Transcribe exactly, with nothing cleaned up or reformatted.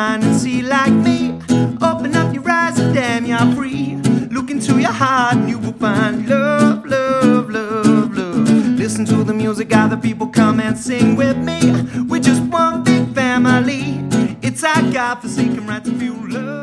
mind and see like me. Open up your eyes and damn, you're free. Look into your heart and you will find love, love, love, love. Listen to the music, other people come and sing with me. We're just one big family. It's our God-forsaken right to feel love.